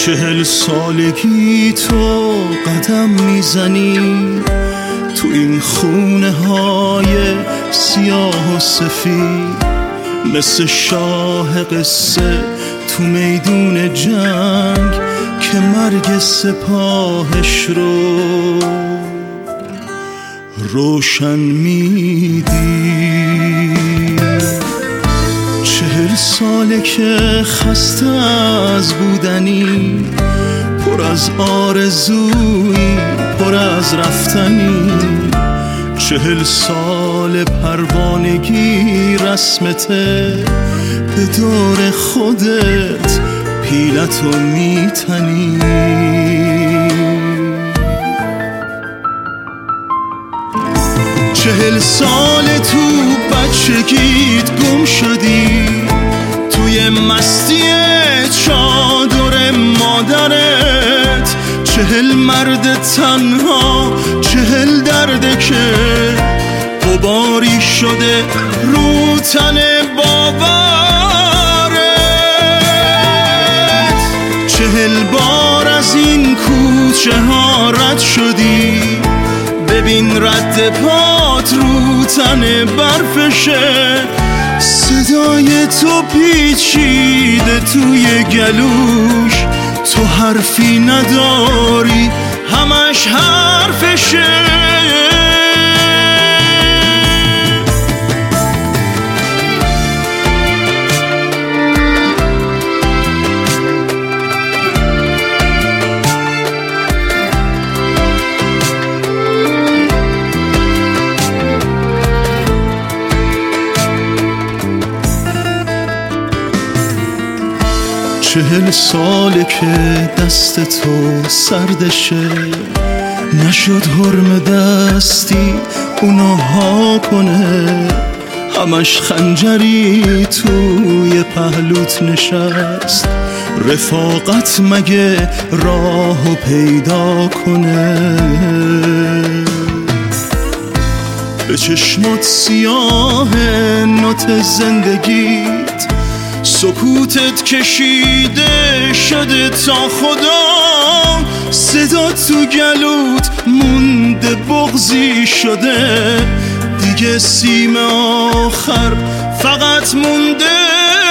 40 سالگی تو قدم میزنی تو این خونه های سیاه و سفید، مثل شاه قصه تو میدون جنگ که مرگ سپاهش رو روشن میدی. 40 ساله که خسته از بودنی، پر از آرزویی، پر از رفتنی. 40 سال پروانگی رسمته، به دور خودت پیلتو میتنی. 40 سال تو بچگیت گم شدی، توی مستی چادر مادرت. 40 مرد تنها، 40 درده که غباری شده رو تن باورت. 40 بار از این کوچه ها رد شدی، ببین رد پات رو تن برفشه. صدای تو پیچیده توی گلوش، تو حرفی نداری همش حرفشه. چهل ساله که دست تو سردشه، نشد حرم دستی اونو ها کنه. همش خنجری توی پهلوت نشست، رفاقت مگه راهو پیدا کنه. به چشمات سیاه نوت زندگیت، سکوتت کشیده شده تا خدا. صدا تو گلوت مونده بغضی شده، دیگه سیم آخر فقط مونده